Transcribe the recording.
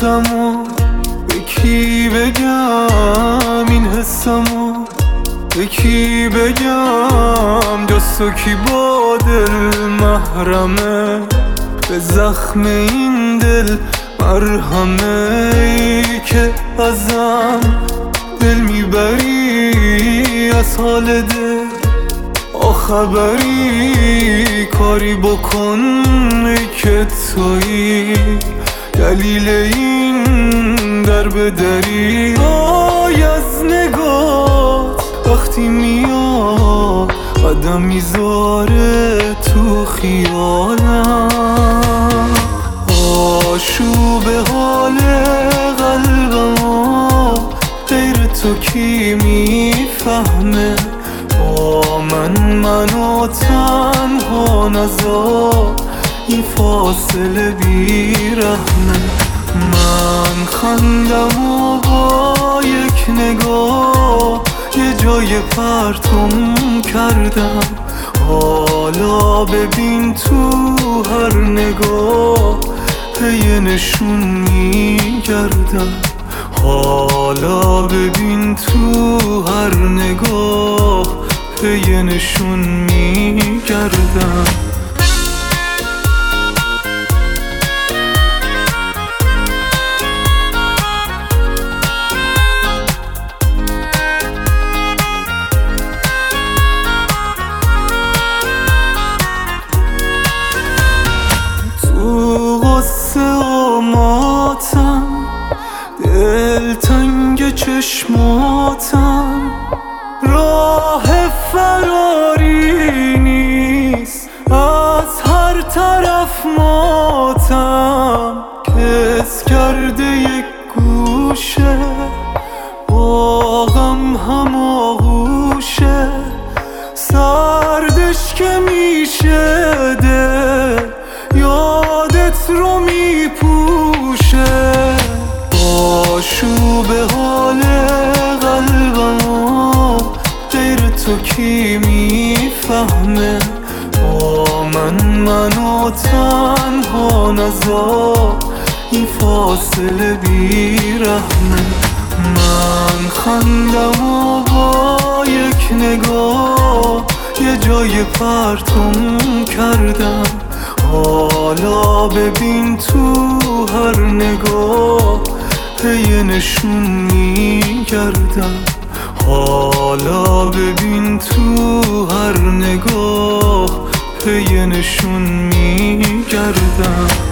حسمو به کی بگم، این حسمو به کی بگم، جز تو کی با دل محرمه، به زخم این دل مرهمه. ای که ازم دل میبری، از حال دل خبری، کاری بکن ای که تویی دلیل این در بدری. آی از نگات وقتی میاد قدم میذاره تو خیالم، آشوب حال قلبم غیر تو کی میفهمه. با من و تنها نذار این فاصله بیرحمه. من خندم و با یک نگاه یه جای پرتم کردم، حالا ببین تو هر نگاه پی نشون میگردم، حالا ببین تو هر نگاه پی نشون میگردم. تو غصه و ماتم، دلتنگ چشماتم، راه فراری نیست، از هر طرف ماتم. کس کرده یک گوشه با غم هماغوشه، سردش که میشه دل یادت رو میپوشه. آشوب حال قلبم غیر تو کی میفهمه. با من و تنها نذار این فاصله بیرحمه. من خندم و با یک نگاه یه جای پرتم کردم، حالا ببین تو هر نگاه پی نشون میگردم، حالا ببین تو هر نگاه پی نشون میگردم.